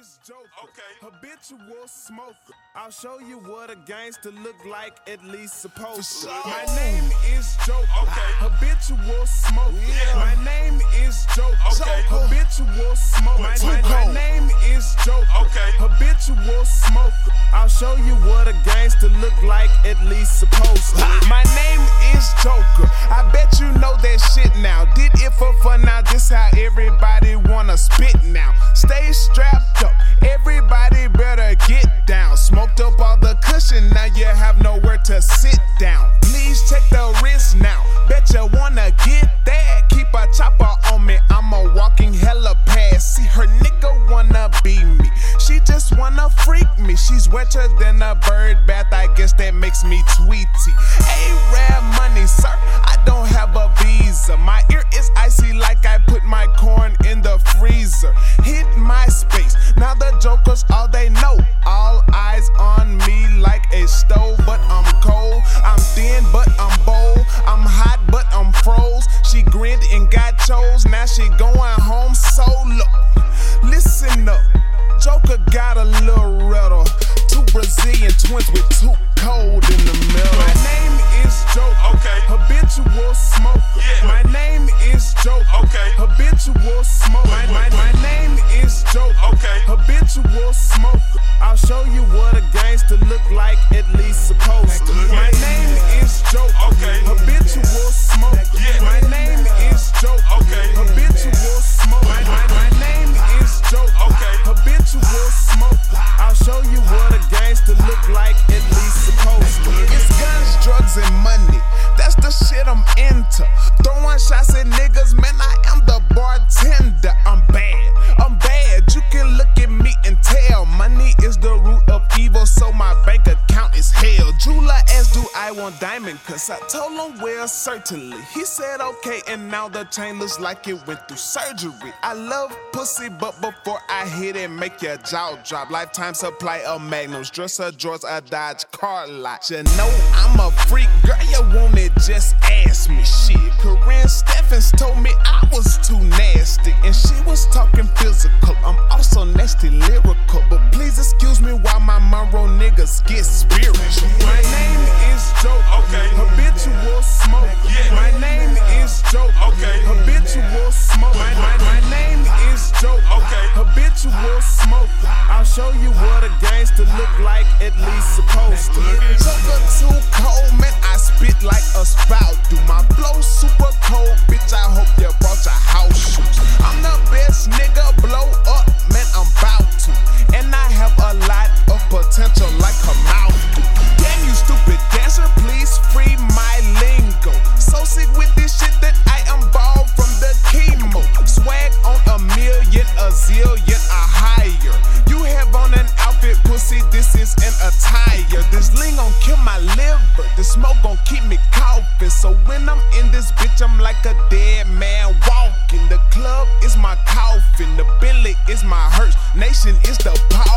is Joker, habitual smoker. I'll show you what a gangster look like, at least supposed to. My name is Joker, habitual smoker. My name is Joker, habitual smoker. My name is Joker, habitual smoker. I'll show you what a gangster look like, at least supposed to. My name is Joker, I bet you know that shit now. Did it for fun, now this how everybody wanna spit now. Stay strapped up, everybody better get down. Smoked up all the cushion, now you have nowhere to sit down. Please check the wrist now, bet you wanna get that. Keep a chopper on me, I'm a walking helipad. See her nigga wanna be me, she just wanna freak me. She's wetter than a bird bath, I guess that makes me Tweety. A-Rab money, sir, I don't have a visa. My ear is icy like I put my corn in the freezer. Hit my space, now the Joker's all they know. All eyes on me like a stove, but I'm cold. I'm thin, but I'm bold. I'm hot, but I'm froze. She grinned and got chose, now she going home solo. Listen up, Joker got a little riddle. Two Brazilian twins with two cold in the middle. My name is Joker, habitual smoker. My name is Joker, habitual smoker. My name is Joker, habitual smoker. I'll show you what a gangster look like, at least supposed to. My name is Joker, habitual smoker. My name is Joker, habitual smoker. My name is Joker, habitual smoker. I'll show you what a gangster look like, at least supposed to. It's guns, drugs, and money, that's the shit I'm into. Throwing shots at niggas, man, I am the bartender. I'm bad, you can look at me and tell. Money is the root of evil, so my bank account is hell. Jeweler asked, do I want diamond? Cause I told him, well, certainly. He said, okay, and now the chain looks like it went through surgery. I love pussy, but before I hit it, make your jaw drop. Lifetime supply of magnums, dresser drawers, a Dodge car lot. You know I'm a freak, girl, you want it, just ask me. Shit, Corinne Steffens told me I was too nasty, and she was talking physical. I'm also nasty lyrical, but please excuse me while my Monroe niggas get spiritual. My name is Joker, habitual smoker. My name is Joker, habitual smoker. My name is Joker, habitual smoker. I'll show you what a gangster look like, at least supposed to. Joker too cold, man, I spit like a spout. Do my blow super cold, bitch, I hope you brought your house shoes. I'm the best nigga, blow up, man, I'm bout to. And I have a lot of potential like a mouth do. Damn you stupid dancer, please free my lingo. So sick with this shit that I am bald from the chemo. Swag on a million, a zillion, a higher. You have on an outfit, pussy, this is an attire. This lean gon' kill my liver, the smoke gon' keep me coughing. So when I'm in this bitch, I'm like a dead man walking. The club is my coffin, the Bentley is my hearse, nation is the power.